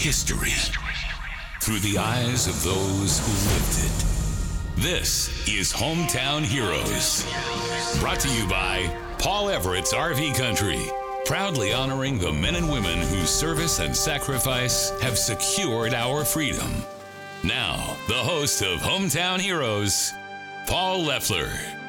History through the eyes of those who lived it. This is Hometown Heroes. Brought to you by Paul Everett's RV Country. Proudly honoring the men and women whose service and sacrifice have secured our freedom. Now, the host of Hometown Heroes, Paul Leffler.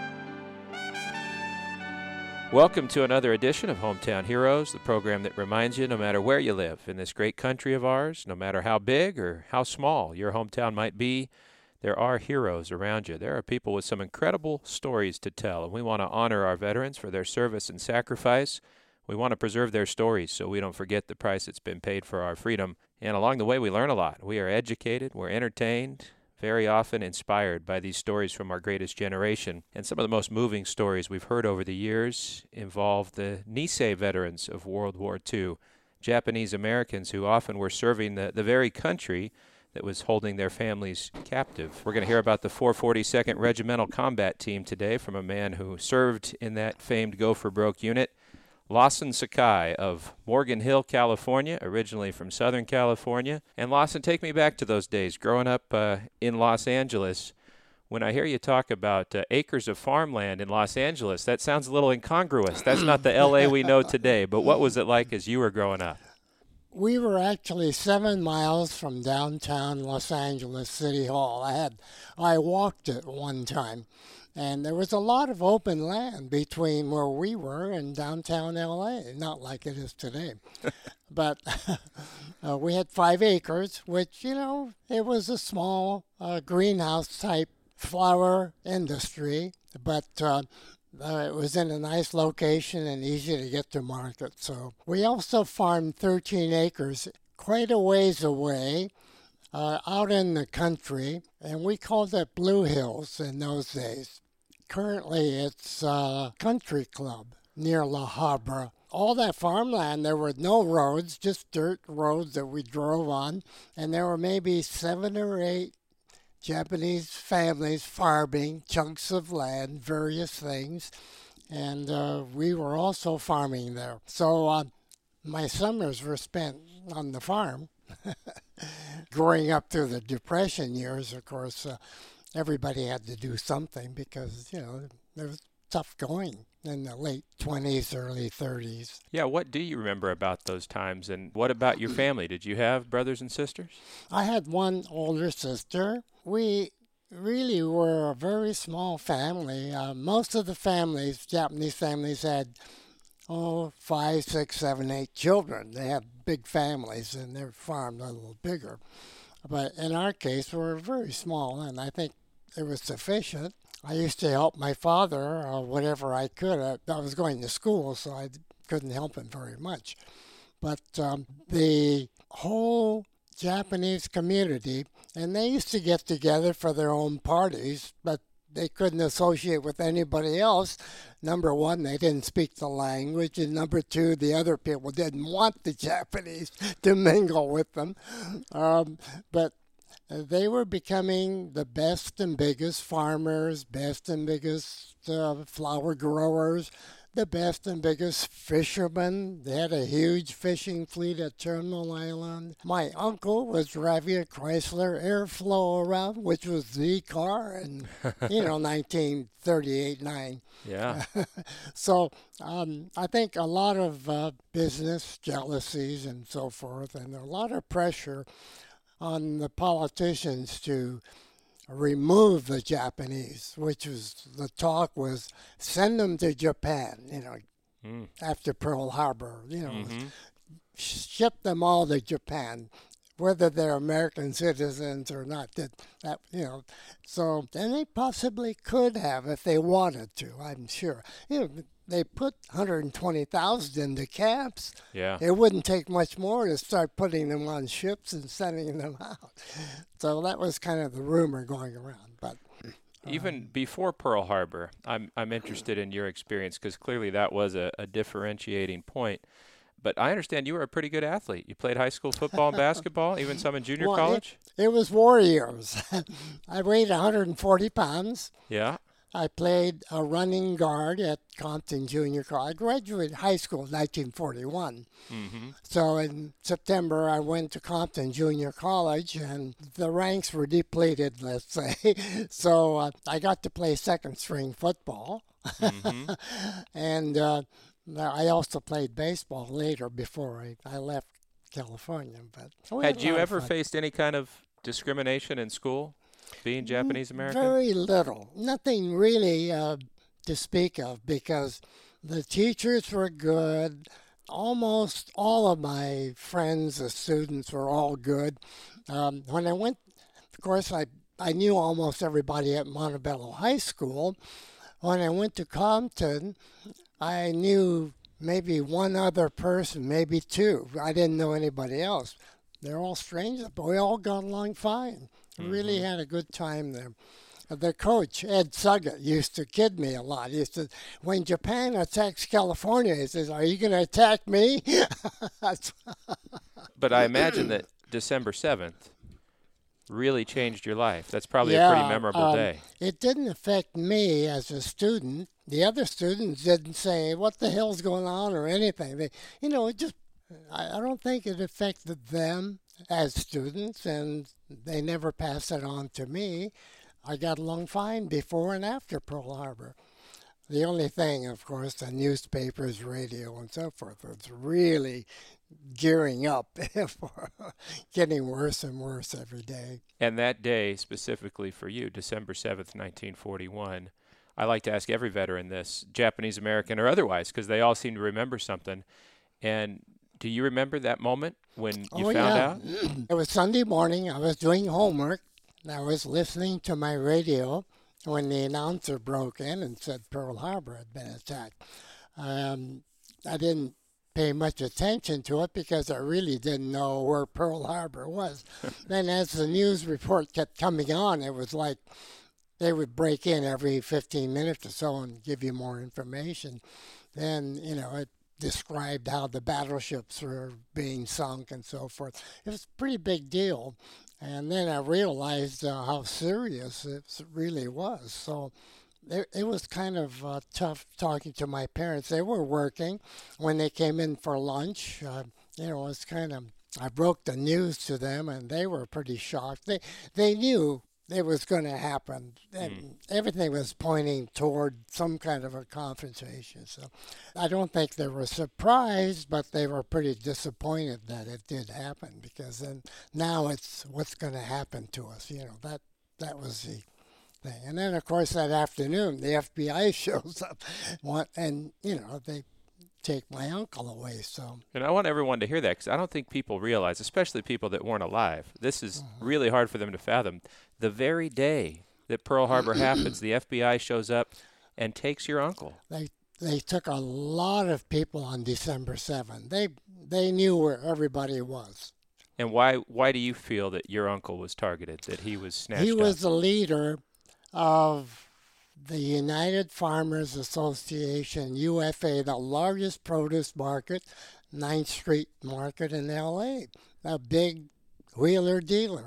Welcome to another edition of Hometown Heroes, the program that reminds you no matter where you live in this great country of ours, no matter how big or how small your hometown might be, there are heroes around you. There are people with some incredible stories to tell, and we want to honor our veterans for their service and sacrifice. We want to preserve their stories so we don't forget the price that's been paid for our freedom. And along the way, we learn a lot. We are educated, we're entertained, very often inspired by these stories from our greatest generation. And some of the most moving stories we've heard over the years involve the Nisei veterans of World War II, Japanese Americans who often were serving the very country that was holding their families captive. We're going to hear about the 442nd Regimental Combat Team today from a man who served in that famed Go for Broke unit, Lawson Sakai of Morgan Hill, California, originally from Southern California. And Lawson, take me back to those days, growing up in Los Angeles. When I hear you talk about acres of farmland in Los Angeles, that sounds a little incongruous. That's not the L.A. we know today, but what was it like as you were growing up? We were actually 7 miles from downtown Los Angeles City Hall. I walked it one time. And there was a lot of open land between where we were and downtown L.A., not like it is today. But we had 5 acres, which, it was a small greenhouse-type flower industry, but it was in a nice location and easy to get to market. So we also farmed 13 acres quite a ways away, out in the country, and we called it Blue Hills in those days. Currently, it's a country club near La Habra. All that farmland, there were no roads, just dirt roads that we drove on, and there were maybe 7 or 8 Japanese families farming chunks of land, various things, and we were also farming there. So my summers were spent on the farm. Growing up through the Depression years, of course, everybody had to do something because, it was tough going in the late 20s, early 30s. Yeah, what do you remember about those times, and what about your family? Did you have brothers and sisters? I had one older sister. We really were a very small family. Most of the families, Japanese families, had 5, 6, 7, 8 children. They had big families, and their farm a little bigger. But in our case, we were very small, and I think it was sufficient. I used to help my father whatever I could. I was going to school, so I couldn't help him very much. But the whole Japanese community, and they used to get together for their own parties, but they couldn't associate with anybody else. Number one, they didn't speak the language, and number two, the other people didn't want the Japanese to mingle with them. But they were becoming the best and biggest farmers, best and biggest flower growers, the best and biggest fishermen. They had a huge fishing fleet at Terminal Island. My uncle was driving a Chrysler Airflow around, which was the car in, 1938-9. Yeah. So I think a lot of business jealousies and so forth, and a lot of pressure on the politicians to remove the Japanese, which was, the talk was send them to Japan, after Pearl Harbor, ship them all to Japan, whether they're American citizens or not. So then they possibly could have if they wanted to, I'm sure. They put 120,000 into camps. Yeah. It wouldn't take much more to start putting them on ships and sending them out. So that was kind of the rumor going around. But even before Pearl Harbor, I'm interested in your experience because clearly that was a differentiating point. But I understand you were a pretty good athlete. You played high school football and basketball, even some in junior college? It was war years. I weighed 140 pounds. Yeah. I played a running guard at Compton Junior College. I graduated high school in 1941. Mm-hmm. So in September, I went to Compton Junior College, and the ranks were depleted, let's say. So I got to play second-string football. Mm-hmm. And I also played baseball later before I left California. But Had you ever faced any kind of discrimination in school, being Japanese American? Very little. Nothing really to speak of, because the teachers were good. Almost all of my friends, the students, were all good. When I went, of course, I knew almost everybody at Montebello High School. When I went to Compton, I knew maybe one other person, maybe two. I didn't know anybody else. They're all strangers, but we all got along fine. Really had a good time there. The coach, Ed Suggett, used to kid me a lot. He said, when Japan attacks California, he says, are you going to attack me? But I imagine that December 7th really changed your life. That's probably a pretty memorable day. It didn't affect me as a student. The other students didn't say, what the hell's going on or anything. They, I don't think it affected them as students, and they never passed it on to me. I got along fine before and after Pearl Harbor. The only thing, of course, the newspapers, radio, and so forth, was really gearing up for getting worse and worse every day. And that day, specifically for you, December 7th, 1941, I like to ask every veteran this, Japanese American or otherwise, because they all seem to remember something. And do you remember that moment when you found out? It was Sunday morning. I was doing homework. I was listening to my radio when the announcer broke in and said Pearl Harbor had been attacked. I didn't pay much attention to it because I really didn't know where Pearl Harbor was. Then as the news report kept coming on, it was like they would break in every 15 minutes or so and give you more information. Then, it described how the battleships were being sunk and so forth. It was a pretty big deal. And then I realized how serious it really was. So it was kind of tough talking to my parents. They were working when they came in for lunch. It was kind of, I broke the news to them, and they were pretty shocked. They knew it was going to happen, and everything was pointing toward some kind of a confrontation. So I don't think they were surprised, but they were pretty disappointed that it did happen, because then now it's what's going to happen to us. That was the thing. And then, of course, that afternoon, the FBI shows up, and they take my uncle away. So, and I want everyone to hear that, because I don't think people realize, especially people that weren't alive, this is really hard for them to fathom. The very day that Pearl Harbor happens, the FBI shows up and takes your uncle. They took a lot of people on December 7th. They knew where everybody was. And why do you feel that your uncle was targeted, that he was snatched up? He was the leader of the United Farmers Association, UFA, the largest produce market, 9th Street Market in L.A., a big wheeler dealer.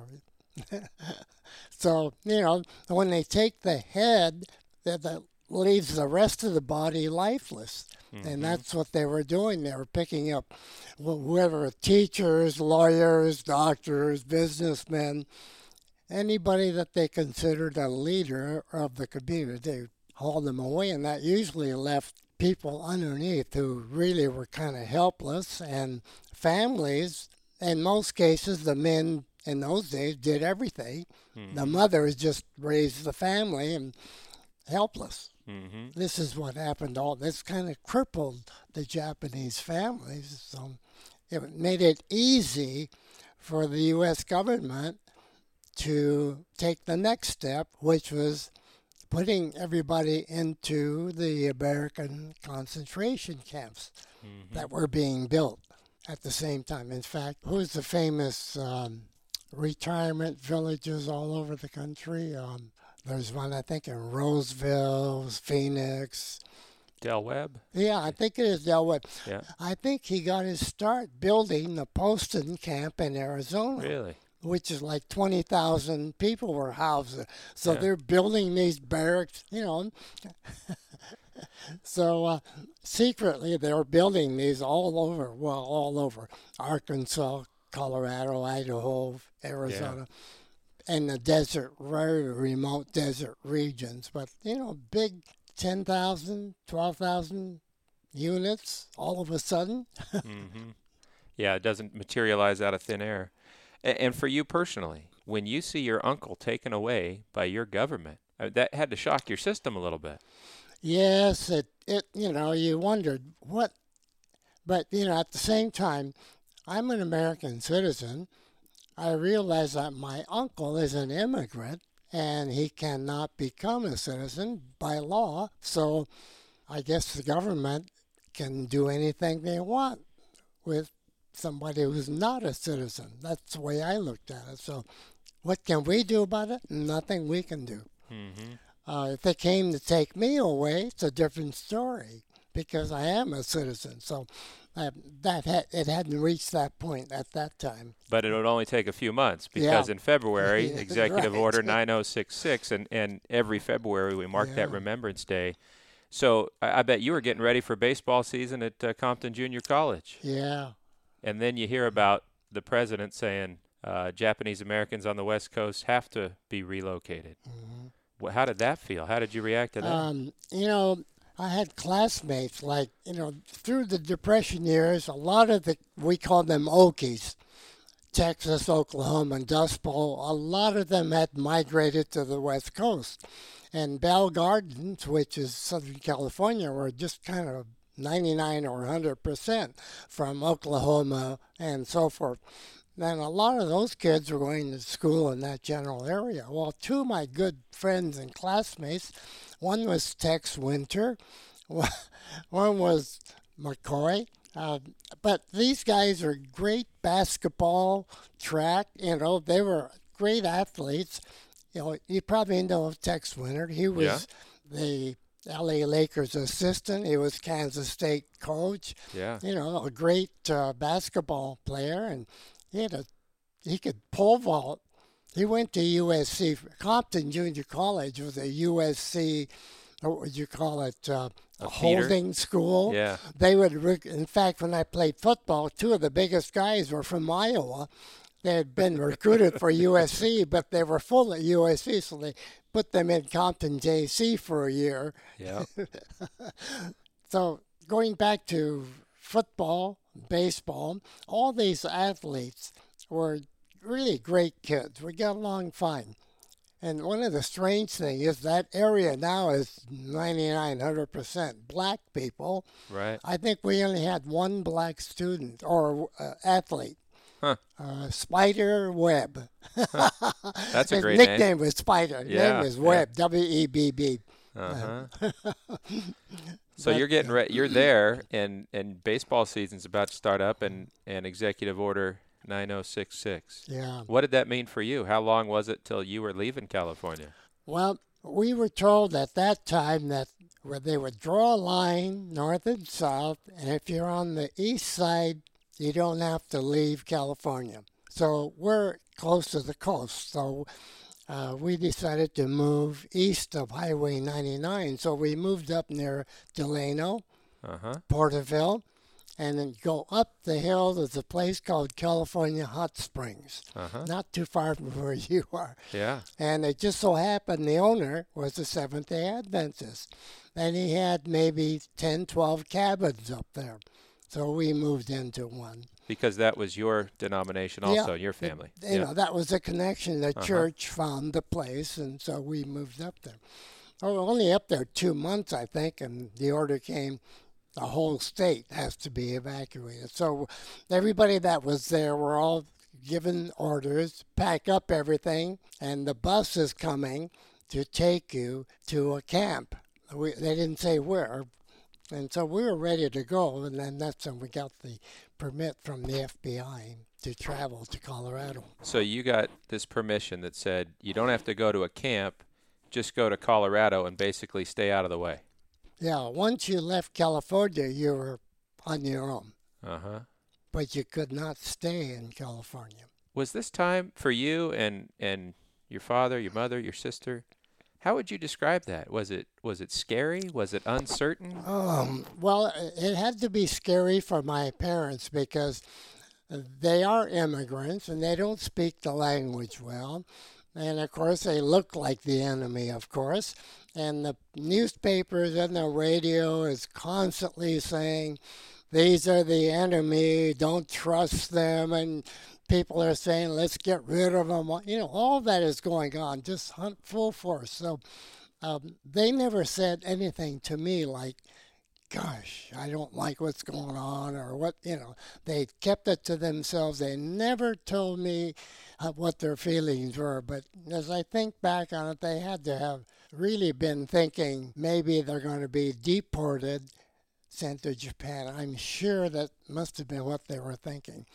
So, when they take the head, that leaves the rest of the body lifeless. And that's what they were doing. They were picking up whoever, teachers, lawyers, doctors, businessmen, anybody that they considered a leader of the community. They hauled them away, and that usually left people underneath who really were kind of helpless, and families. In most cases, the men in those days did everything. The mothers just raised the family and helpless. This is what happened. All this kind of crippled the Japanese families. So it made it easy for the U.S. government to take the next step, which was putting everybody into the American concentration camps that were being built at the same time. In fact, who's the famous retirement villages all over the country? There's one, I think, in Roseville, Phoenix. Del Webb? Yeah, I think it is Del Webb. Yeah. I think he got his start building the Poston camp in Arizona. Really? which is like 20,000 people were housed there. So Yeah. they're building these barracks, you know. So secretly, they were building these all over Arkansas, Colorado, Idaho, Arizona, and the desert, very remote desert regions. But, you know, big 10,000, 12,000 units all of a sudden. Mm-hmm. Yeah, it doesn't materialize out of thin air. And for you personally, when you see your uncle taken away by your government, that had to shock your system a little bit. Yes, you know, you wondered what, but, you know, at the same time, I'm an American citizen. I realize that my uncle is an immigrant and he cannot become a citizen by law. So I guess the government can do anything they want with somebody who's not a citizen. That's the way I looked at it. So what can we do about it? Nothing we can do. Mm-hmm. If they came to take me away, it's a different story because I am a citizen. So it hadn't reached that point at that time. But it would only take a few months because in February, Yeah, Executive right. Order 9066, and every February we mark that Yeah. Remembrance Day. So I bet you were getting ready for baseball season at Compton Junior College. Yeah. And then you hear about the president saying Japanese Americans on the West Coast have to be relocated. Mm-hmm. How did that feel? How did you react to that? You know, I had classmates like, you know, through the Depression years, a lot of we called them Okies, Texas, Oklahoma, and Dust Bowl, a lot of them had migrated to the West Coast. And Bell Gardens, which is Southern California, were just kind of 99 or 100% from Oklahoma and so forth. And a lot of those kids were going to school in that general area. Well, two of my good friends and classmates, one was Tex Winter, one was McCoy. But these guys are great basketball, track, you know, they were great athletes. You know, you probably know of Tex Winter. He was the LA Lakers assistant. He was Kansas State coach. Yeah. You know, a great basketball player, and he could pole vault. He went to USC. Compton Junior College was a USC, what would you call it, a holding school. Yeah. They would, in fact, when I played football, two of the biggest guys were from Iowa. They had been recruited for USC, but they were full at USC, so they put them in Compton JC for a year. Yeah. So going back to football, baseball, all these athletes were really great kids. We got along fine. And one of the strange things is that area now is 9900% black people. Right. I think we only had one black student or athlete. Huh. Spider Webb. That's a His great nickname was Spider. His Yeah, name was Webb, W-E-B-B. Uh-huh. So you're getting ready. You're there, and baseball season's about to start up, and Executive Order 9066. Yeah. What did that mean for you? How long was it till you were leaving California? Well, we were told at that time that where they would draw a line north and south, and if you're on the east side, you don't have to leave California. So we're close to the coast, so we decided to move east of Highway 99. So we moved up near Delano, Porterville, and then go up the hill. There's a place called California Hot Springs, not too far from where you are. Yeah. And it just so happened the owner was a Seventh-day Adventist, and he had maybe 10, 12 cabins up there. So we moved into one. Because that was your denomination also, Yeah, your family. You know, that was the connection. The church found the place, and so we moved up there. Oh, we were only up there 2 months, I think, and the order came, the whole state has to be evacuated. So everybody that was there were all given orders, pack up everything, and the bus is coming to take you to a camp. They didn't say where. And so we were ready to go, and then that's when we got the permit from the FBI to travel to Colorado. So you got this permission that said you don't have to go to a camp, just go to Colorado and basically stay out of the way. Yeah, once you left California, you were on your own. Uh-huh. But you could not stay in California. Was this time for you and your father, your mother, your sister? How would you describe that? Was it scary? Was it uncertain? Well, it had to be scary for my parents because they are immigrants and they don't speak the language well. And of course, they look like the enemy, of course. And the newspapers and the radio is constantly saying, these are the enemy, don't trust them. And people are saying, let's get rid of them. You know, all that is going on, just full force. So they never said anything to me like, gosh, I don't like what's going on or what, you know. They kept it to themselves. They never told me what their feelings were. But as I think back on it, they had to have really been thinking maybe they're going to be deported, sent to Japan. I'm sure that must have been what they were thinking.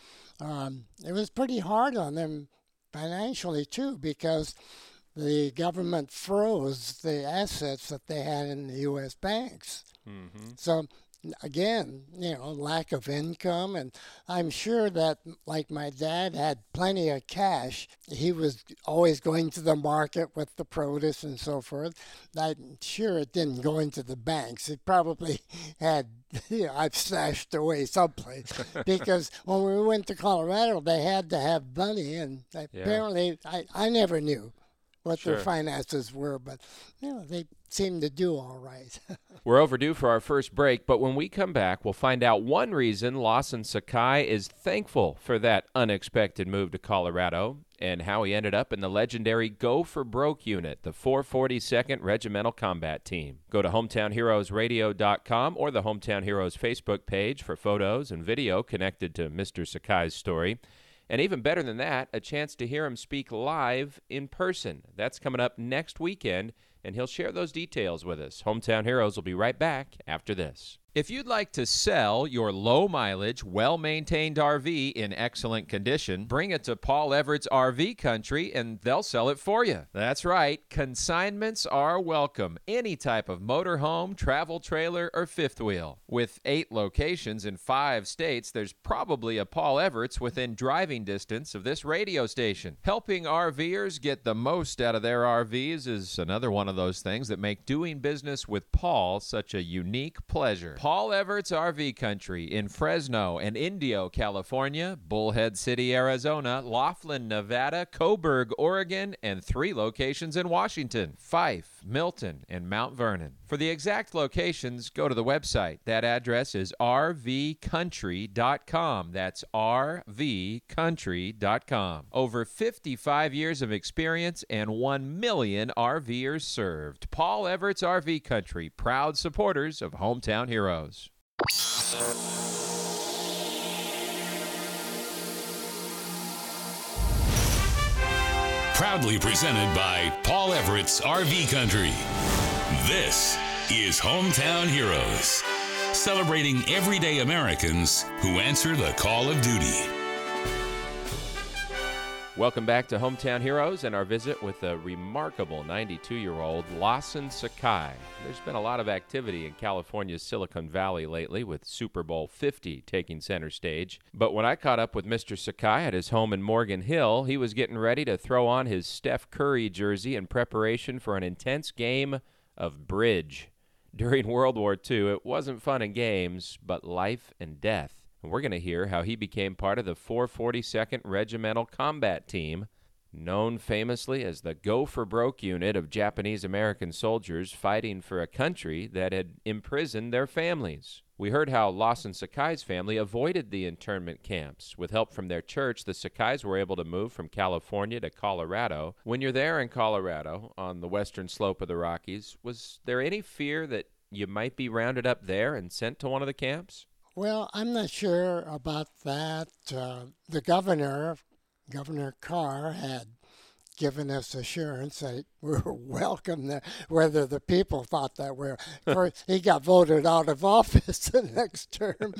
It was pretty hard on them financially, too, because the government froze the assets that they had in the U.S. banks. Mm-hmm. So, again, you know, lack of income. And I'm sure that, like my dad had plenty of cash, he was always going to the market with the produce and so forth. I'm sure it didn't go into the banks. It probably had, you know, I've stashed away someplace. Because when we went to Colorado, they had to have money. And apparently, I never knew what their finances were, but you know, they seemed to do all right. We're overdue for our first break, but when we come back, we'll find out one reason Lawson Sakai is thankful for that unexpected move to Colorado and how he ended up in the legendary Go for Broke unit, the 442nd Regimental Combat Team. Go to hometownheroesradio.com or the Hometown Heroes Facebook page for photos and video connected to Mr. Sakai's story. And even better than that, a chance to hear him speak live in person. That's coming up next weekend, and he'll share those details with us. Hometown Heroes will be right back after this. If you'd like to sell your low-mileage, well-maintained RV in excellent condition, bring it to Paul Everett's RV Country, and they'll sell it for you. That's right. Consignments are welcome. Any type of motorhome, travel trailer, or fifth wheel. With 8 locations in 5 states, there's probably a Paul Everett's within driving distance of this radio station. Helping RVers get the most out of their RVs is another one of those things that make doing business with Paul such a unique pleasure. Paul Everett's RV Country in Fresno and Indio, California, Bullhead City, Arizona, Laughlin, Nevada, Coburg, Oregon, and 3 locations in Washington, Fife, Milton, and Mount Vernon. For the exact locations, go to the website. That address is rvcountry.com. That's rvcountry.com. Over 55 years of experience and 1 million RVers served. Paul Everett's RV Country, proud supporters of Hometown Heroes. Proudly presented by Paul Everett's RV Country. This is Hometown Heroes, celebrating everyday Americans who answer the call of duty. Welcome back to Hometown Heroes and our visit with the remarkable 92-year-old Lawson Sakai. There's been a lot of activity in California's Silicon Valley lately with Super Bowl 50 taking center stage. But when I caught up with Mr. Sakai at his home in Morgan Hill, he was getting ready to throw on his Steph Curry jersey in preparation for an intense game of bridge. During World War II, it wasn't fun and games, but life and death. And we're going to hear how he became part of the 442nd Regimental Combat Team, known famously as the Go for Broke unit of Japanese-American soldiers fighting for a country that had imprisoned their families. We heard how Lawson Sakai's family avoided the internment camps. With help from their church, the Sakais were able to move from California to Colorado. When you're there in Colorado, on the western slope of the Rockies, was there any fear that you might be rounded up there and sent to one of the camps? Well, I'm not sure about that. The governor, Governor Carr, had given us assurance that we were welcome there, whether the people thought that way. Of course, he got voted out of office the next term.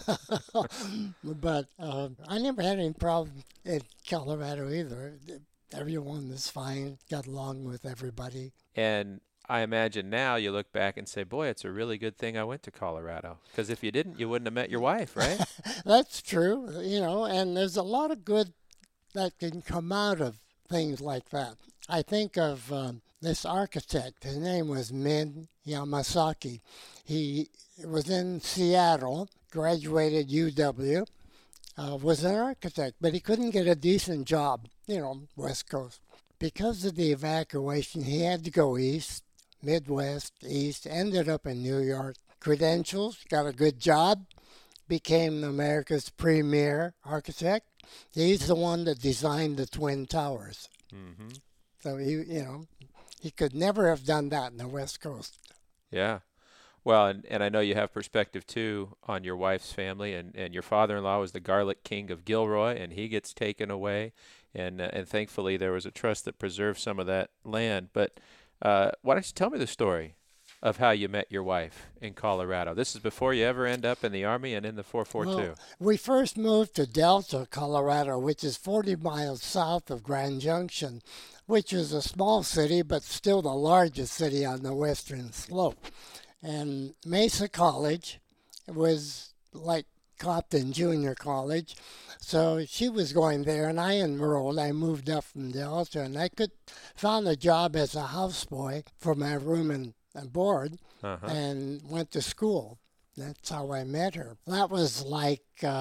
But I never had any problem in Colorado either. Everyone was fine, got along with everybody. And I imagine now you look back and say, boy, it's a really good thing I went to Colorado. Because if you didn't, you wouldn't have met your wife, right? That's true, you know, and there's a lot of good that can come out of things like that. I think of this architect. His name was Min Yamasaki. He was in Seattle, graduated UW, was an architect, but he couldn't get a decent job, West Coast. Because of the evacuation, he had to go east, Midwest, east, ended up in New York. Credentials, got a good job, became America's premier architect. He's the one that designed the Twin Towers. Mm-hmm. So he could never have done that in the West Coast. Yeah. Well, and I know you have perspective, too, on your wife's family. And your father-in-law was the garlic king of Gilroy, and he gets taken away. And thankfully, there was a trust that preserved some of that land. But why don't you tell me the story of how you met your wife in Colorado? This is before you ever end up in the Army and in the 442. Well, we first moved to Delta, Colorado, which is 40 miles south of Grand Junction, which is a small city, but still the largest city on the western slope. And Mesa College was like Compton Junior College. So she was going there, and I enrolled. I moved up from Delta, and I found a job as a houseboy for my room and board, and went to school. That's how I met her. That was like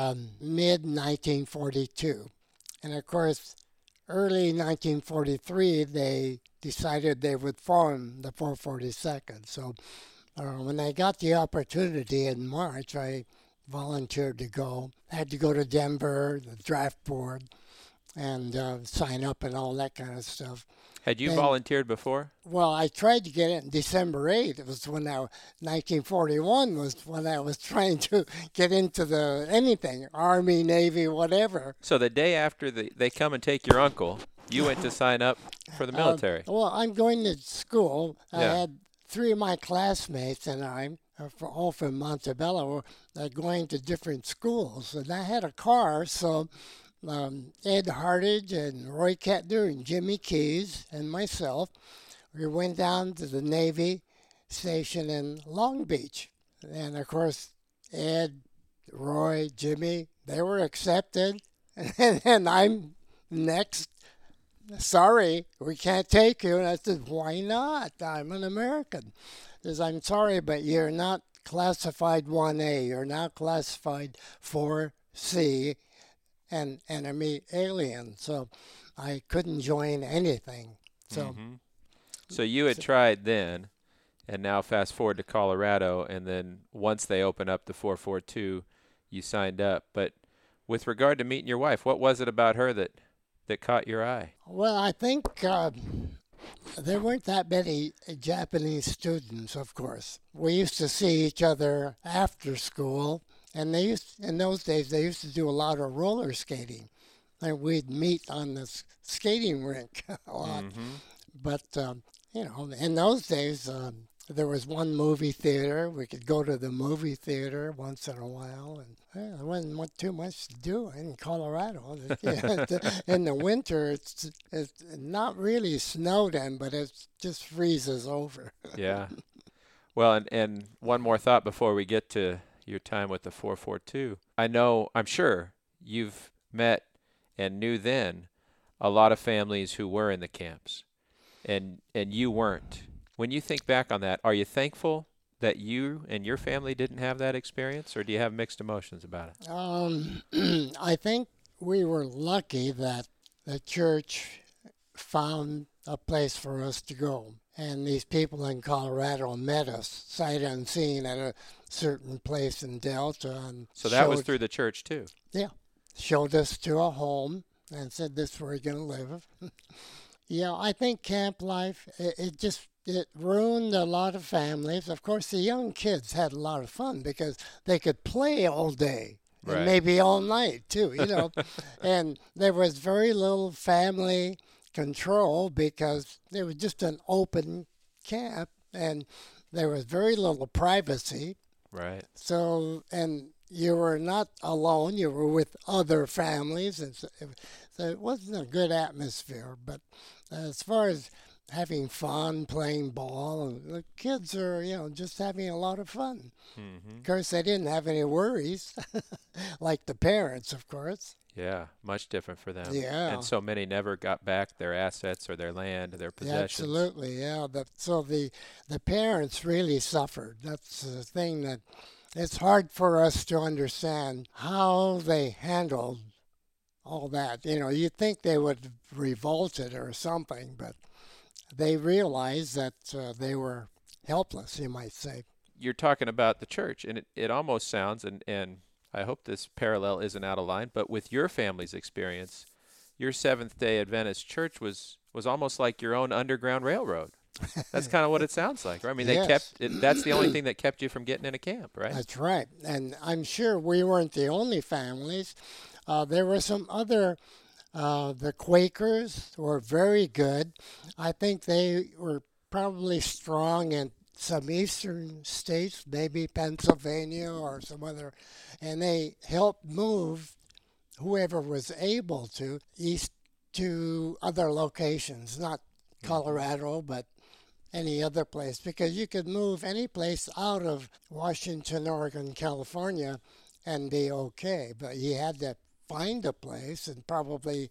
mid-1942. And of course, early 1943, they decided they would form the 442nd. So when I got the opportunity in March, I volunteered to go. I had to go to Denver, the draft board, and sign up and all that kind of stuff. Had you volunteered before? Well, I tried to get it in December 8th. It was 1941 was when I was trying to get into anything, Army, Navy, whatever. So the day after they come and take your uncle, you went to sign up for the military. Well, I'm going to school. Yeah. I had 3 of my classmates and I, all from Montebello, were going to different schools. And I had a car, so Ed Hartage and Roy Kettner and Jimmy Keys and myself, we went down to the Navy station in Long Beach. And, of course, Ed, Roy, Jimmy, they were accepted. And I'm next. Sorry, we can't take you. And I said, why not? I'm an American. He says, I'm sorry, but you're not classified 1A. You're not classified 4C. And enemy alien, so I couldn't join anything. So, So you had tried then, and now fast forward to Colorado, and then once they open up the 442, you signed up. But with regard to meeting your wife, what was it about her that caught your eye? Well, I think there weren't that many Japanese students, of course. We used to see each other after school. And in those days, they used to do a lot of roller skating. And we'd meet on the skating rink a lot. But, in those days, there was one movie theater. We could go to the movie theater once in a while. And there wasn't too much to do in Colorado. In the winter, it's not really snow then, but it just freezes over. Yeah. Well, and one more thought before we get to your time with the 442. I'm sure you've met and knew then a lot of families who were in the camps, and you weren't. When you think back on that, are you thankful that you and your family didn't have that experience, or do you have mixed emotions about it? I think we were lucky that the church found a place for us to go. And these people in Colorado met us sight unseen at a certain place in Delta. And so that was through the church too? Yeah. Showed us to a home and said, this is where you're going to live. I think camp life, it ruined a lot of families. Of course, the young kids had a lot of fun because they could play all day. Right. And maybe all night too, And there was very little family control because it was just an open camp and there was very little privacy. Right. So, and you were not alone, you were with other families, and so it wasn't a good atmosphere. But as far as having fun, playing ball, the kids are, just having a lot of fun. Of course, they didn't have any worries, like the parents, of course. Yeah, much different for them. Yeah. And so many never got back their assets or their land, their Yeah, possessions. absolutely, yeah. So the parents really suffered. That's the thing that it's hard for us to understand how they handled all that. You know, you'd think they would revolted or something, but they realized that they were helpless, you might say. You're talking about the church, and it almost sounds, and I hope this parallel isn't out of line, but with your family's experience, your Seventh-day Adventist church was almost like your own underground railroad. That's kind of what it sounds like. Right? I mean, they Yes. kept it, that's the only thing that kept you from getting in a camp, right? That's right. And I'm sure we weren't the only families. There were some other, the Quakers were very good. I think they were probably strong in some eastern states, maybe Pennsylvania or some other, and they helped move whoever was able to east to other locations, not Colorado, but any other place, because you could move any place out of Washington, Oregon, California and be okay. But you had to find a place, and probably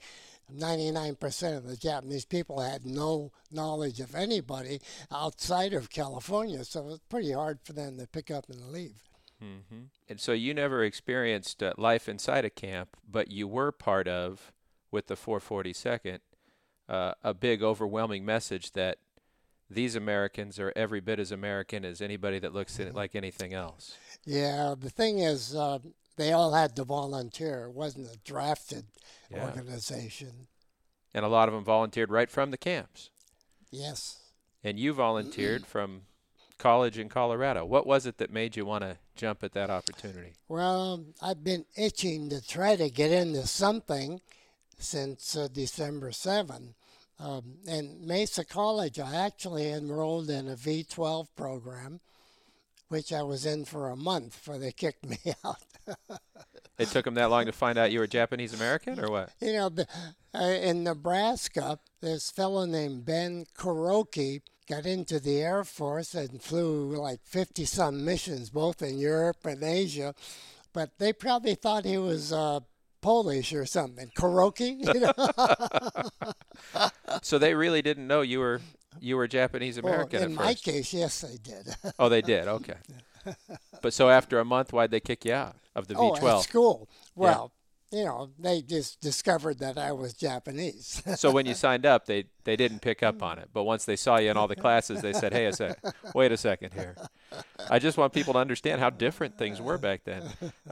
99% of the Japanese people had no knowledge of anybody outside of California, so it was pretty hard for them to pick up and leave. Mm-hmm. And so you never experienced life inside a camp, but you were part of, with the 442nd, a big overwhelming message that these Americans are every bit as American as anybody that looks at it like anything else. Yeah, the thing is, they all had to volunteer. It wasn't a drafted Yeah. organization. And a lot of them volunteered right from the camps. Yes. And you volunteered from college in Colorado. What was it that made you want to jump at that opportunity? Well, I've been itching to try to get into something since December 7. In Mesa College, I actually enrolled in a V12 program, which I was in for a month before they kicked me out. It took them that long to find out you were Japanese American, or what? You know, in Nebraska, this fellow named Ben Kuroki got into the Air Force and flew like 50-some missions, both in Europe and Asia. But they probably thought he was Polish or something. Kuroki, you know. So they really didn't know you were Japanese American Well, at in first. my case, yes, they did. Oh, they did. Okay. But so after a month, why'd they kick you out of the Oh, V12? at school. Well, you know, they just discovered that I was Japanese. So when you signed up, they didn't pick up on it. But once they saw you in all the classes, they said, "Hey, wait a second here. I just want people to understand how different things were back then."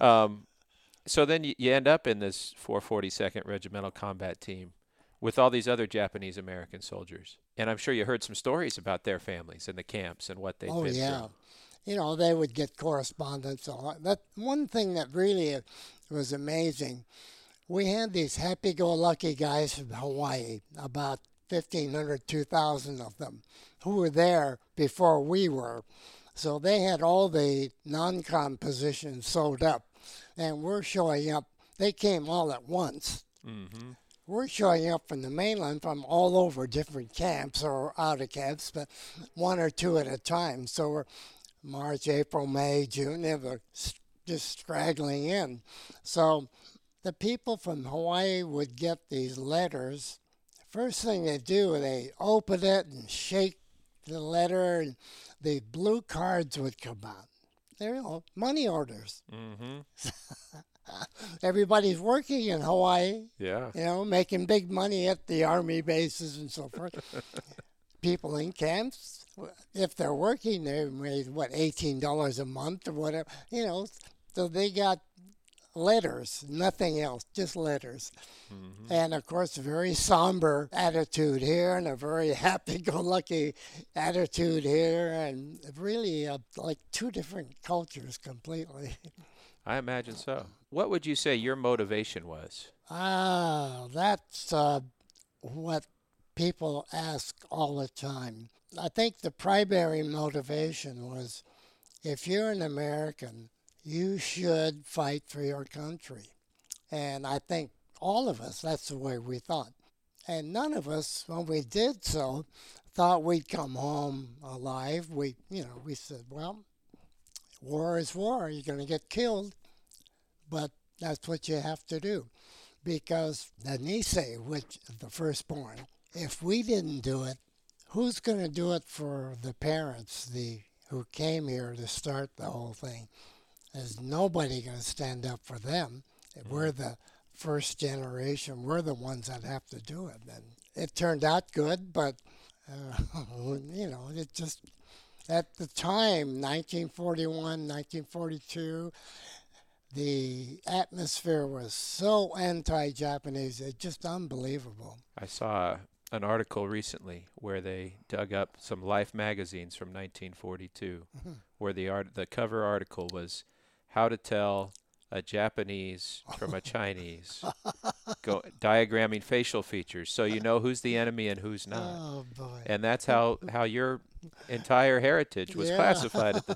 So then you end up in this 442nd Regimental Combat Team with all these other Japanese American soldiers. And I'm sure you heard some stories about their families and the camps and what they'd Oh, been yeah. through. You know, they would get correspondence. That one thing that really was amazing, we had these happy-go-lucky guys from Hawaii, about 1,500, 2,000 of them, who were there before we were. So they had all the non-com positions sold up, and we're showing up. They came all at once. Mm-hmm. We're showing up from the mainland from all over different camps or out of camps, but one or two at a time. So we're March, April, May, June, they were just straggling in. So the people from Hawaii would get these letters. First thing they do, they open it and shake the letter, and the blue cards would come out. They're, you know, money orders. Mm-hmm. Everybody's working in Hawaii, Yeah. you know, making big money at the army bases and so forth. People in camps, if they're working, they made, $18 a month or whatever, you know. So they got letters, nothing else, just letters. Mm-hmm. And, of course, a very somber attitude here and a very happy-go-lucky attitude here, and really like two different cultures completely. I imagine so. What would you say your motivation was? That's what people ask all the time. I think the primary motivation was, if you're an American, you should fight for your country. And I think all of us, that's the way we thought. And none of us, when we did so, thought we'd come home alive. We said, well, war is war. You're going to get killed, but that's what you have to do. because the Nisei, which is the firstborn, if we didn't do it, who's going to do it for the parents who came here to start the whole thing? There's nobody going to stand up for them. We're the first generation. We're the ones that have to do it. And it turned out good, but, it just, at the time, 1941, 1942, the atmosphere was so anti-Japanese, it's just unbelievable. I saw an article recently where they dug up some Life magazines from 1942, where the cover article was how to tell a Japanese from a Chinese, diagramming facial features so you know who's the enemy and who's not. Oh, boy. And that's how your entire heritage was classified at the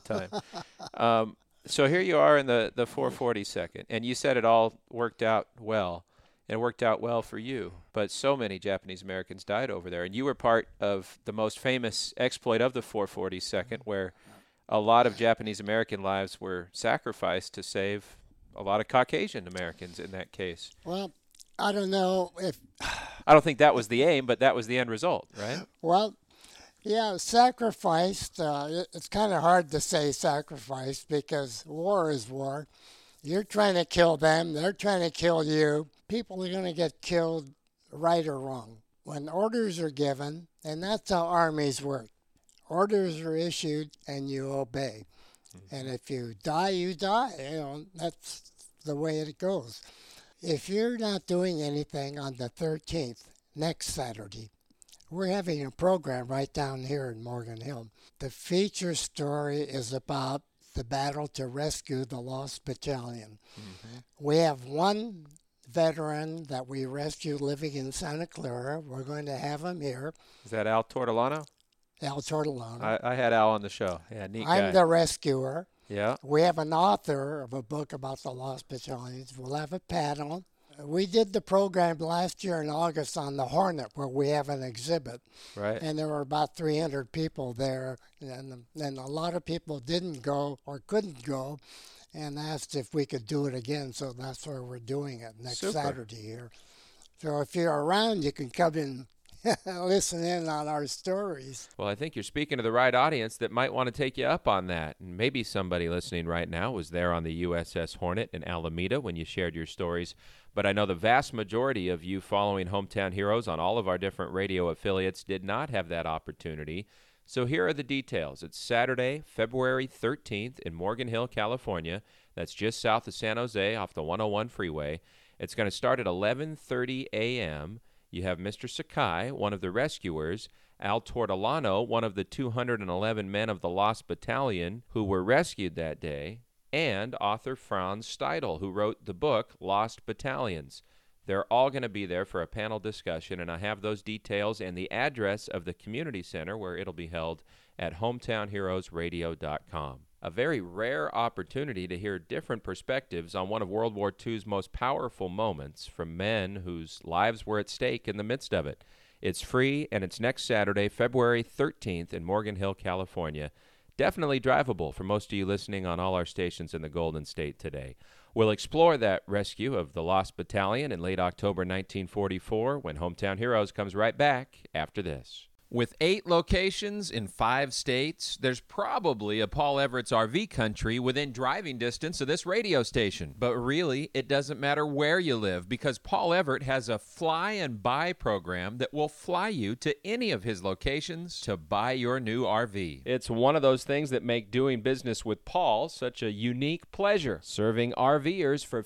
time. So here you are in the 442nd, and you said it all worked out well. And it worked out well for you, but so many Japanese Americans died over there. And you were part of the most famous exploit of the 442nd, where a lot of Japanese American lives were sacrificed to save a lot of Caucasian Americans in that case. Well, I don't know if... I don't think that was the aim, but that was the end result, right? Well, yeah, sacrificed. It's kind of hard to say sacrificed because war is war. You're trying to kill them. They're trying to kill you. People are going to get killed right or wrong. When orders are given, and that's how armies work. Orders are issued and you obey. And if you die, you die. That's the way it goes. If you're not doing anything on the 13th, next Saturday, we're having a program right down here in Morgan Hill. The feature story is about the battle to rescue the Lost Battalion. Mm-hmm. We have one veteran that we rescued living in Santa Clara. We're going to have him here. Is that Al Tortolano? Al Tortolano. I had Al on the show. Yeah, neat guy. I'm the rescuer. Yeah. We have an author of a book about the Lost Battalions. We'll have a panel. We did the program last year in August on the Hornet, where we have an exhibit. Right. And there were about 300 people there. And a lot of people didn't go or couldn't go and asked if we could do it again. So that's where we're doing it next Saturday here. So if you're around, you can come in listen in on our stories. Well, I think you're speaking to the right audience that might want to take you up on that. And maybe somebody listening right now was there on the USS Hornet in Alameda when you shared your stories. But I know the vast majority of you following Hometown Heroes on all of our different radio affiliates did not have that opportunity. So here are the details. It's Saturday, February 13th in Morgan Hill, California. That's just south of San Jose off the 101 freeway. It's going to start at 11:30 a.m. You have Mr. Sakai, one of the rescuers, Al Tortolano, one of the 211 men of the Lost Battalion who were rescued that day, and author Franz Steidl, who wrote the book Lost Battalions. They're all going to be there for a panel discussion, and I have those details and the address of the community center where it'll be held at hometownheroesradio.com. A very rare opportunity to hear different perspectives on one of World War II's most powerful moments from men whose lives were at stake in the midst of it. It's free, and it's next Saturday, February 13th in Morgan Hill, California. Definitely drivable for most of you listening on all our stations in the Golden State today. We'll explore that rescue of the Lost Battalion in late October 1944 when Hometown Heroes comes right back after this. With 8 locations in 5 states, there's probably a Paul Everett's RV Country within driving distance of this radio station. But really, it doesn't matter where you live because Paul Everett has a fly and buy program that will fly you to any of his locations to buy your new RV. It's one of those things that make doing business with Paul such a unique pleasure. Serving RVers for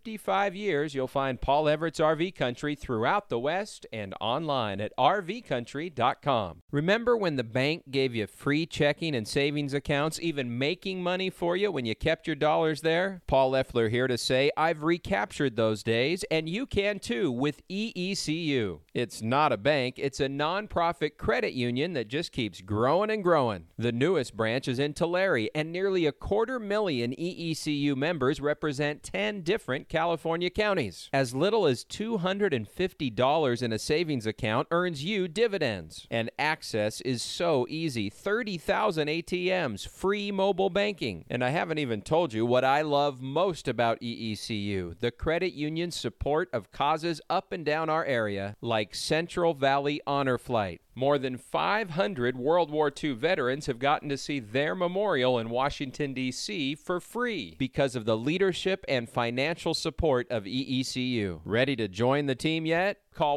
55 years, you'll find Paul Everett's RV Country throughout the West and online at rvcountry.com. Remember when the bank gave you free checking and savings accounts, even making money for you when you kept your dollars there? Paul Leffler here to say I've recaptured those days, and you can too with EECU. It's not a bank, it's a nonprofit credit union that just keeps growing and growing. The newest branch is in Tulare, and nearly 250,000 EECU members represent 10 different California counties. As little as $250 in a savings account earns you dividends. And and access is so easy. 30,000 ATMs, free mobile banking. And I haven't even told you what I love most about EECU, the credit union's support of causes up and down our area, like Central Valley Honor Flight. More than 500 World War II veterans have gotten to see their memorial in Washington, D.C. for free because of the leadership and financial support of EECU. Ready to join the team yet? Call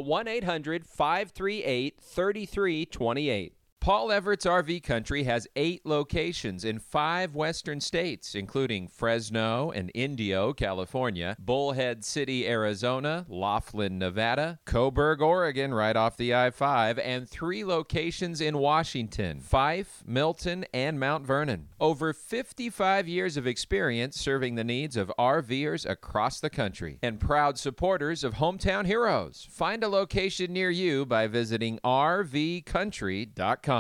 1-800-538-3328. Paul Everett's RV Country has 8 locations in 5 western states, including Fresno and Indio, California, Bullhead City, Arizona, Laughlin, Nevada, Coburg, Oregon, right off the I-5, and 3 locations in Washington, Fife, Milton, and Mount Vernon. Over 55 years of experience serving the needs of RVers across the country, and proud supporters of Hometown Heroes. Find a location near you by visiting rvcountry.com.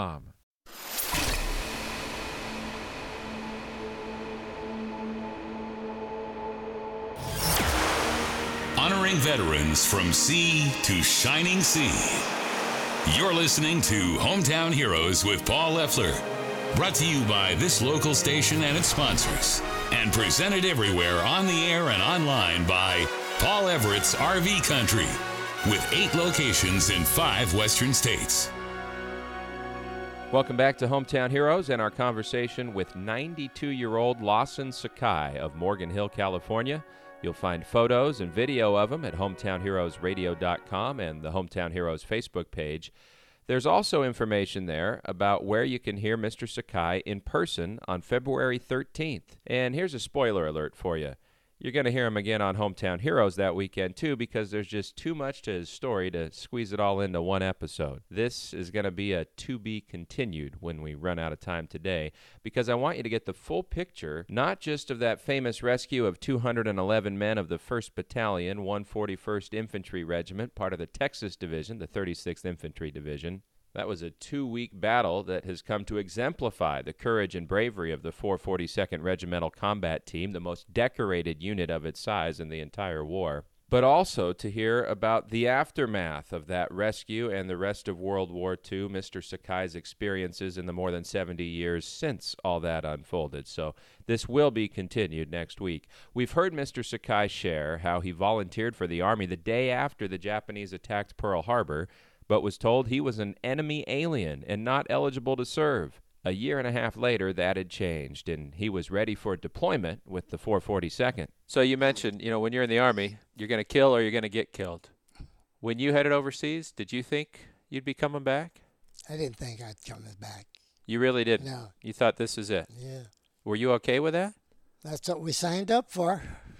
Honoring veterans from sea to shining sea. You're listening to Hometown Heroes with Paul Leffler. Brought to you by this local station and its sponsors. And presented everywhere on the air and online by Paul Everett's RV Country. With 8 locations in 5 western states. Welcome back to Hometown Heroes and our conversation with 92-year-old Lawson Sakai of Morgan Hill, California. You'll find photos and video of him at hometownheroesradio.com and the Hometown Heroes Facebook page. There's also information there about where you can hear Mr. Sakai in person on February 13th. And here's a spoiler alert for you. You're going to hear him again on Hometown Heroes that weekend, too, because there's just too much to his story to squeeze it all into one episode. This is going to be a to-be-continued when we run out of time today, because I want you to get the full picture, not just of that famous rescue of 211 men of the 1st Battalion, 141st Infantry Regiment, part of the Texas Division, the 36th Infantry Division. That was a 2-week battle that has come to exemplify the courage and bravery of the 442nd Regimental Combat Team, the most decorated unit of its size in the entire war. But also to hear about the aftermath of that rescue and the rest of World War II, Mr. Sakai's experiences in the more than 70 years since all that unfolded. So this will be continued next week. We've heard Mr. Sakai share how he volunteered for the Army the day after the Japanese attacked Pearl Harbor, but was told he was an enemy alien and not eligible to serve. A year and a half later, that had changed, and he was ready for deployment with the 442nd. So you mentioned, when you're in the Army, you're going to kill or you're going to get killed. When you headed overseas, did you think you'd be coming back? I didn't think I'd come back. You really didn't? No. You thought this is it? Yeah. Were you okay with that? That's what we signed up for.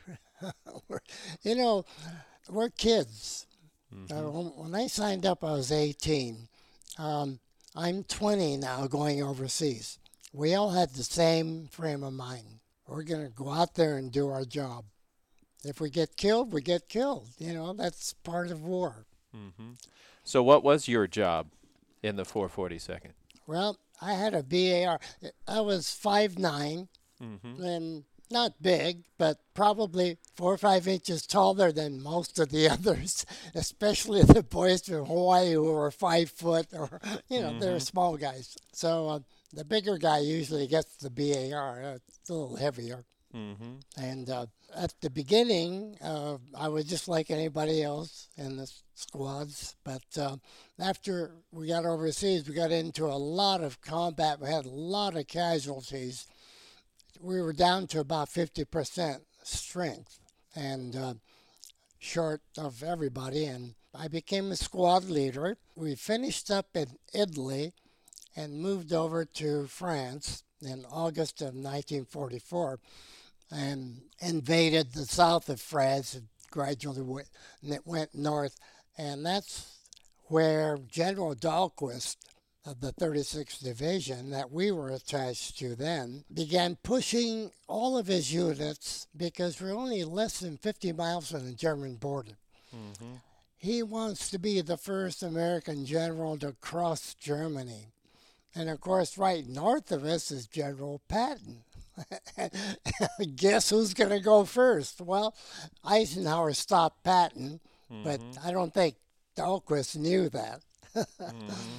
We're kids. When I signed up, I was 18. I'm 20 now, going overseas. We all had the same frame of mind. We're going to go out there and do our job. If we get killed, we get killed. That's part of war. Mm-hmm. So what was your job in the 442nd? Well, I had a BAR. I was 5'9", and not big, but probably 4 or 5 inches taller than most of the others, especially the boys from Hawaii who were 5 foot, or, they're small guys. So the bigger guy usually gets the BAR. It's a little heavier. Mm-hmm. And at the beginning, I was just like anybody else in the squads. But after we got overseas, we got into a lot of combat. We had a lot of casualties. We were down to about 50% strength and short of everybody. And I became a squad leader. We finished up in Italy and moved over to France in August of 1944 and invaded the south of France and gradually went north. And that's where General Dahlquist of the 36th Division that we were attached to then began pushing all of his units because we're only less than 50 miles from the German border. Mm-hmm. He wants to be the first American general to cross Germany. And of course, right north of us is General Patton. Guess who's going to go first? Well, Eisenhower stopped Patton, but I don't think Dahlquist knew that.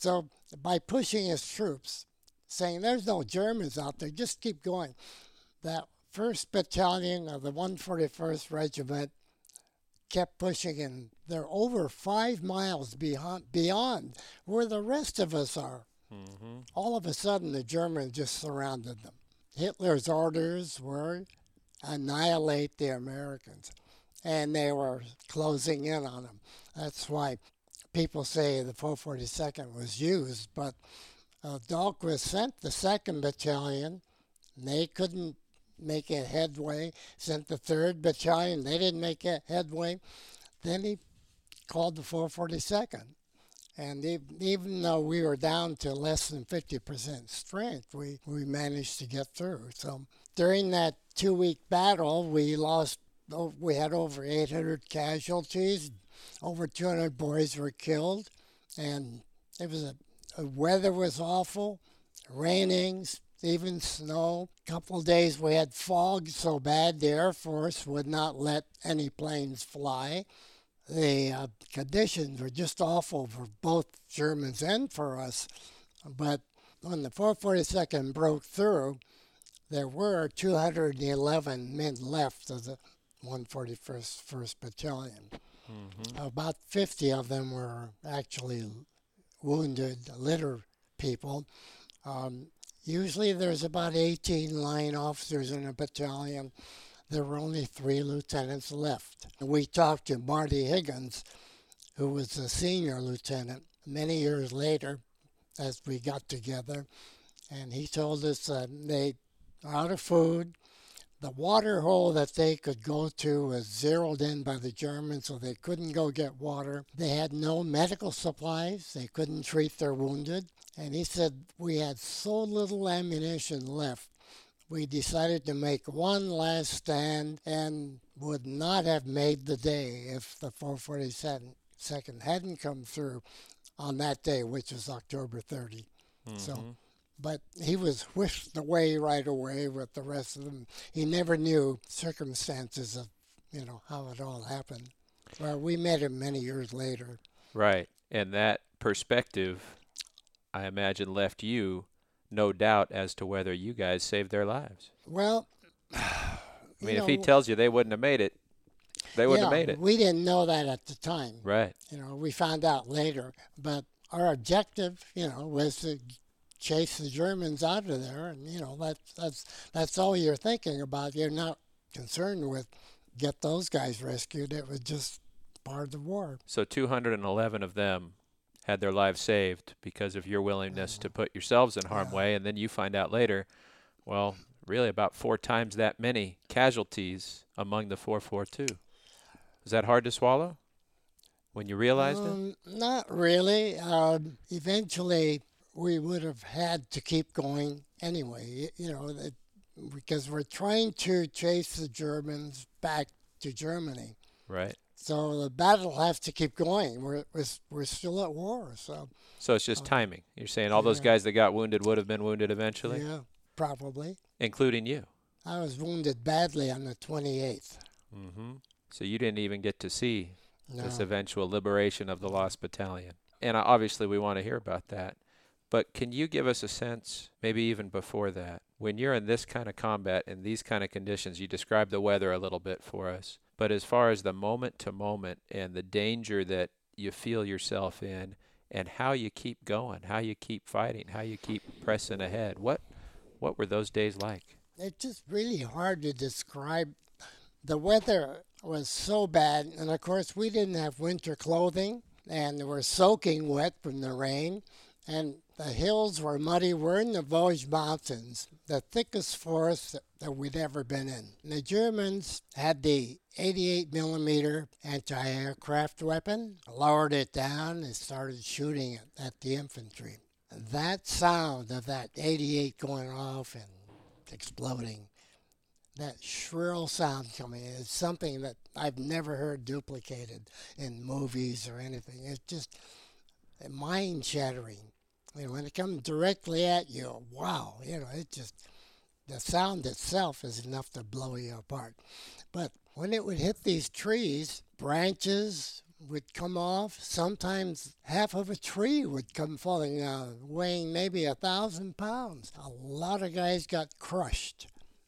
So by pushing his troops, saying there's no Germans out there, just keep going, that 1st Battalion of the 141st Regiment kept pushing, and they're over 5 miles beyond where the rest of us are. Mm-hmm. All of a sudden, the Germans just surrounded them. Hitler's orders were annihilate the Americans, and they were closing in on them. That's why people say the 442nd was used, but Dahlquist sent the 2nd Battalion. They couldn't make a headway. Sent the 3rd Battalion. They didn't make a headway. Then he called the 442nd. And even though we were down to less than 50% strength, we managed to get through. So during that 2-week battle, we had over 800 casualties. Over 200 boys were killed. And it was the weather was awful, raining, even snow. A couple of days we had fog so bad the Air Force would not let any planes fly. The conditions were just awful for both Germans and for us. But when the 442nd broke through, there were 211 men left of the 141st Battalion. Mm-hmm. About 50 of them were actually wounded, litter people. Usually there's about 18 line officers in a battalion. There were only 3 lieutenants left. We talked to Marty Higgins, who was a senior lieutenant, many years later as we got together, and he told us they were out of food. The water hole that they could go to was zeroed in by the Germans, so they couldn't go get water. They had no medical supplies. They couldn't treat their wounded. And he said, we had so little ammunition left, we decided to make one last stand and would not have made the day if the 442nd hadn't come through on that day, which is October 30. Mm-hmm. So, but he was whisked away right away with the rest of them. He never knew circumstances of, how it all happened. Well, we met him many years later. Right. And that perspective, I imagine, left you no doubt as to whether you guys saved their lives. Well, if he tells you they wouldn't have made it, they wouldn't have made it. We didn't know that at the time. Right. We found out later. But our objective, was to chase the Germans out of there, and that's all you're thinking about. You're not concerned with get those guys rescued. It was just part of the war. So 211 of them had their lives saved because of your willingness to put yourselves in harm's way, and then you find out later, well, really about 4 times that many casualties among the 442. Was that hard to swallow when you realized it? Not really. Eventually, we would have had to keep going anyway, because we're trying to chase the Germans back to Germany. Right. So the battle has to keep going. We're still at war. So it's just timing. You're saying all those guys that got wounded would have been wounded eventually? Yeah, probably. Including you? I was wounded badly on the 28th. Mm-hmm. So you didn't even get to see this eventual liberation of the Lost Battalion. And obviously we want to hear about that. But can you give us a sense, maybe even before that, when you're in this kind of combat, in these kind of conditions, you described the weather a little bit for us, but as far as the moment to moment and the danger that you feel yourself in and how you keep going, how you keep fighting, how you keep pressing ahead, what were those days like? It's just really hard to describe. The weather was so bad, and of course we didn't have winter clothing, and we're soaking wet from the rain, and the hills were muddy. We're in the Vosges Mountains, the thickest forest that we'd ever been in. And the Germans had the 88 millimeter anti-aircraft weapon, lowered it down, and started shooting it at the infantry. And that sound of that 88 going off and exploding, that shrill sound coming in, is something that I've never heard duplicated in movies or anything. It's just mind-shattering. When it comes directly at you, wow, it just, the sound itself is enough to blow you apart. But when it would hit these trees, branches would come off. Sometimes half of a tree would come falling down, weighing maybe 1,000 pounds. A lot of guys got crushed.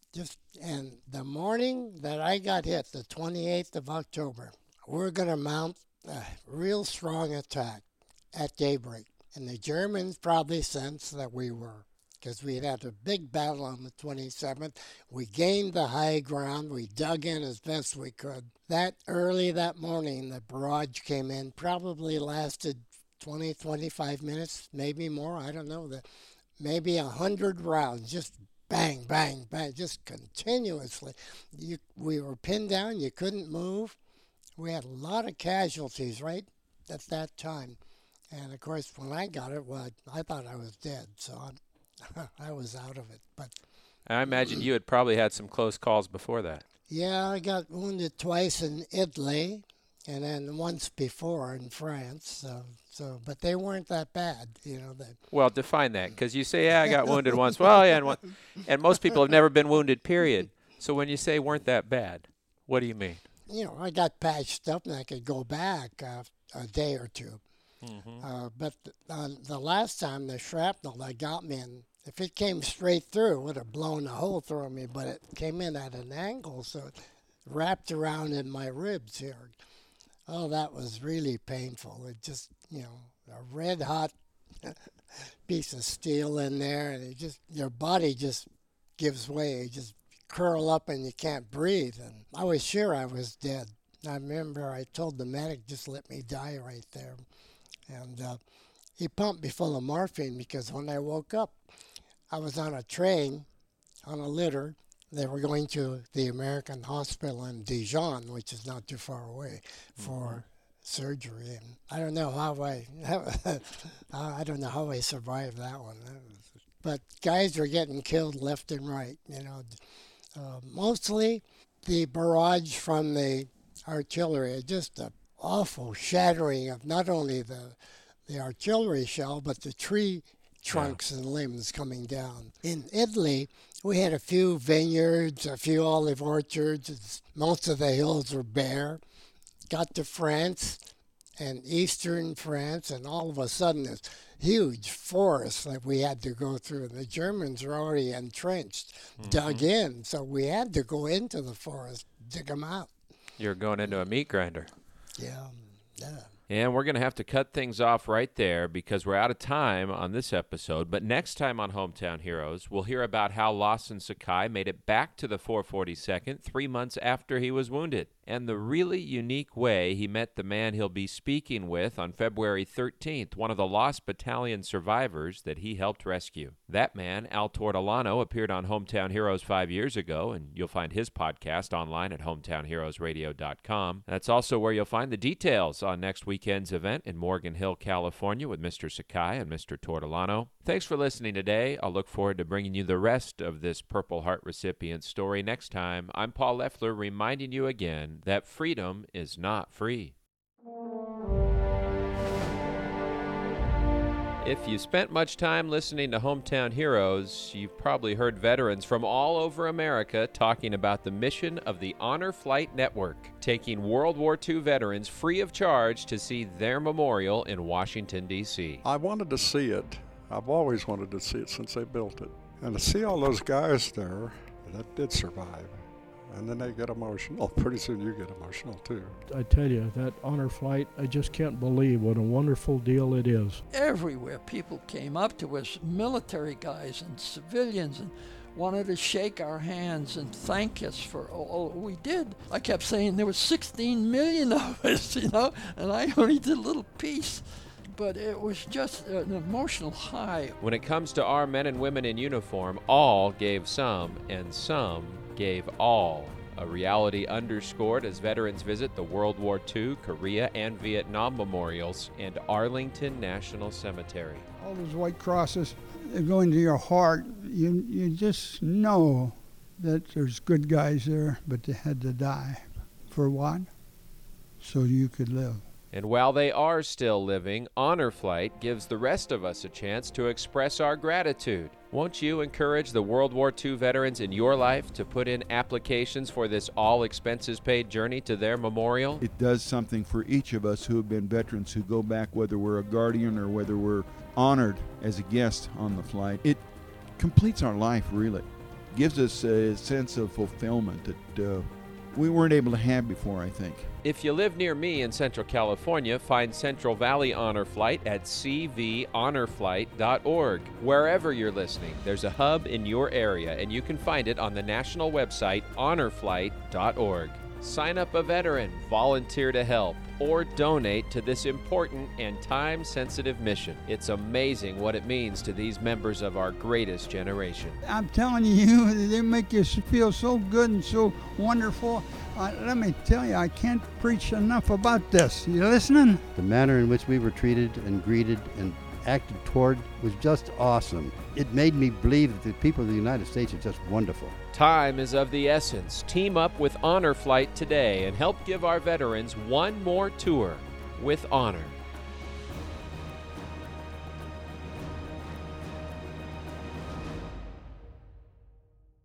And the morning that I got hit, the 28th of October, we're going to mount a real strong attack at daybreak. And the Germans probably sensed that we were, because we had a big battle on the 27th. We gained the high ground. We dug in as best we could. That early that morning, the barrage came in, probably lasted 20, 25 minutes, maybe more. I don't know. Maybe 100 rounds, just bang, bang, bang, just continuously. We were pinned down. You couldn't move. We had a lot of casualties right at that time. And, of course, when I got it, well, I thought I was dead, so I was out of it. But I imagine you had probably had some close calls before that. yeah, I got wounded twice in Italy and then once before in France. But they weren't that bad, you know. Well, define that, because you say, yeah, I got wounded once. Well, yeah, and most people have never been wounded, period. So when you say weren't that bad, what do you mean? You know, I got patched up and I could go back a day or two. Mm-hmm. But the last time, the shrapnel that got me in, if it came straight through, it would have blown a hole through me, but it came in at an angle, so it wrapped around in my ribs here. Oh, that was really painful. It just, you know, a red-hot piece of steel in there, and your body just gives way. You just curl up and you can't breathe. And I was sure I was dead. I remember I told the medic, just let me die right there. And he pumped me full of morphine because when I woke up, I was on a train, on a litter. They were going to the American hospital in Dijon, which is not too far away, for surgery. And I don't know how I survived that one. But guys were getting killed left and right. You know, mostly the barrage from the artillery, just an awful shattering of not only the artillery shell, but the tree trunks and limbs coming down. In Italy, we had a few vineyards, a few olive orchards. Most of the hills were bare. Got to France and eastern France, and all of a sudden this huge forest that we had to go through. The Germans were already entrenched, dug in, so we had to go into the forest, dig them out. You're going into a meat grinder. Yeah. And we're going to have to cut things off right there because we're out of time on this episode. But next time on Hometown Heroes, we'll hear about how Lawson Sakai made it back to the 442nd 3 months after he was wounded, and the really unique way he met the man he'll be speaking with on February 13th, one of the Lost Battalion survivors that he helped rescue. That man, Al Tortolano, appeared on Hometown Heroes 5 years ago, and you'll find his podcast online at hometownheroesradio.com. That's also where you'll find the details on next weekend's event in Morgan Hill, California with Mr. Sakai and Mr. Tortolano. Thanks for listening today. I'll look forward to bringing you the rest of this Purple Heart recipient story next time. I'm Paul Leffler, reminding you again that freedom is not free. If you spent much time listening to Hometown Heroes, you've probably heard veterans from all over America talking about the mission of the Honor Flight Network, taking World War II veterans free of charge to see their memorial in Washington, D.C. I wanted to see it. I've always wanted to see it since they built it. And to see all those guys there that did survive, and then they get emotional. Pretty soon you get emotional too. I tell you, that honor flight, I just can't believe what a wonderful deal it is. Everywhere people came up to us, military guys and civilians, and wanted to shake our hands and thank us for all we did. I kept saying there was 16 million of us, you know, and I only did a little piece. But it was just an emotional high. When it comes to our men and women in uniform, all gave some, and some gave all. A reality underscored as veterans visit the World War II, Korea, and Vietnam memorials and Arlington National Cemetery. All those white crosses, they go into your heart. You just know that there's good guys there, but they had to die. For what? So you could live. And while they are still living, Honor Flight gives the rest of us a chance to express our gratitude. Won't you encourage the World War II veterans in your life to put in applications for this all-expenses-paid journey to their memorial? It does something for each of us who have been veterans who go back, whether we're a guardian or whether we're honored as a guest on the flight. It completes our life, really. Gives us a sense of fulfillment that we weren't able to have before, I think. If you live near me in Central California, find Central Valley Honor Flight at cvhonorflight.org. Wherever you're listening, there's a hub in your area, and you can find it on the national website, honorflight.org. Sign up a veteran, volunteer to help, or donate to this important and time-sensitive mission. It's amazing what it means to these members of our greatest generation. I'm telling you, they make you feel so good and so wonderful. Let me tell you, I can't preach enough about this. You listening? The manner in which we were treated and greeted and acted toward was just awesome. It made me believe that the people of the United States are just wonderful. Time is of the essence. Team up with Honor Flight today and help give our veterans one more tour with honor.